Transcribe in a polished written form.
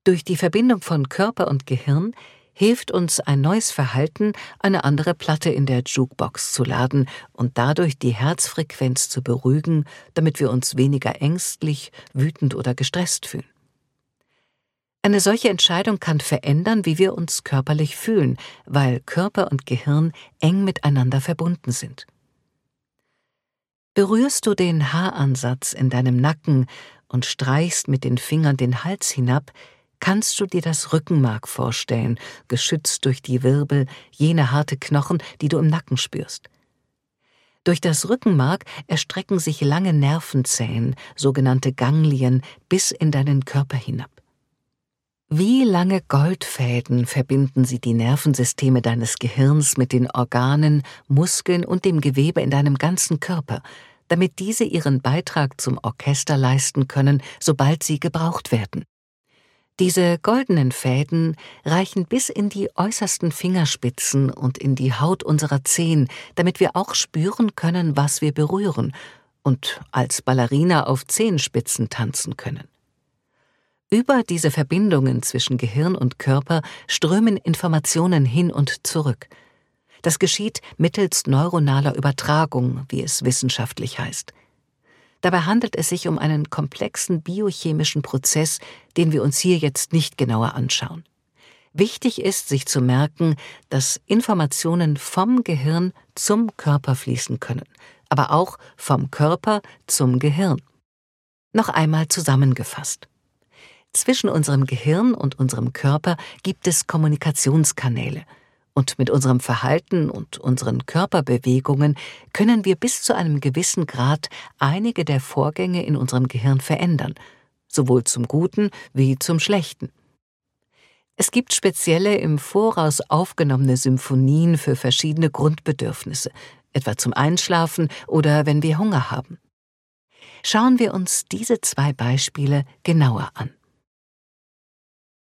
Durch die Verbindung von Körper und Gehirn hilft uns ein neues Verhalten, eine andere Platte in der Jukebox zu laden und dadurch die Herzfrequenz zu beruhigen, damit wir uns weniger ängstlich, wütend oder gestresst fühlen. Eine solche Entscheidung kann verändern, wie wir uns körperlich fühlen, weil Körper und Gehirn eng miteinander verbunden sind. Berührst du den Haaransatz in deinem Nacken und streichst mit den Fingern den Hals hinab, kannst du dir das Rückenmark vorstellen, geschützt durch die Wirbel, jene harte Knochen, die du im Nacken spürst. Durch das Rückenmark erstrecken sich lange Nervenzellen, sogenannte Ganglien, bis in deinen Körper hinab. Wie lange Goldfäden verbinden sie die Nervensysteme deines Gehirns mit den Organen, Muskeln und dem Gewebe in deinem ganzen Körper, damit diese ihren Beitrag zum Orchester leisten können, sobald sie gebraucht werden. Diese goldenen Fäden reichen bis in die äußersten Fingerspitzen und in die Haut unserer Zehen, damit wir auch spüren können, was wir berühren und als Ballerina auf Zehenspitzen tanzen können. Über diese Verbindungen zwischen Gehirn und Körper strömen Informationen hin und zurück. Das geschieht mittels neuronaler Übertragung, wie es wissenschaftlich heißt. Dabei handelt es sich um einen komplexen biochemischen Prozess, den wir uns hier jetzt nicht genauer anschauen. Wichtig ist, sich zu merken, dass Informationen vom Gehirn zum Körper fließen können, aber auch vom Körper zum Gehirn. Noch einmal zusammengefasst. Zwischen unserem Gehirn und unserem Körper gibt es Kommunikationskanäle. Und mit unserem Verhalten und unseren Körperbewegungen können wir bis zu einem gewissen Grad einige der Vorgänge in unserem Gehirn verändern, sowohl zum Guten wie zum Schlechten. Es gibt spezielle im Voraus aufgenommene Symphonien für verschiedene Grundbedürfnisse, etwa zum Einschlafen oder wenn wir Hunger haben. Schauen wir uns diese 2 Beispiele genauer an.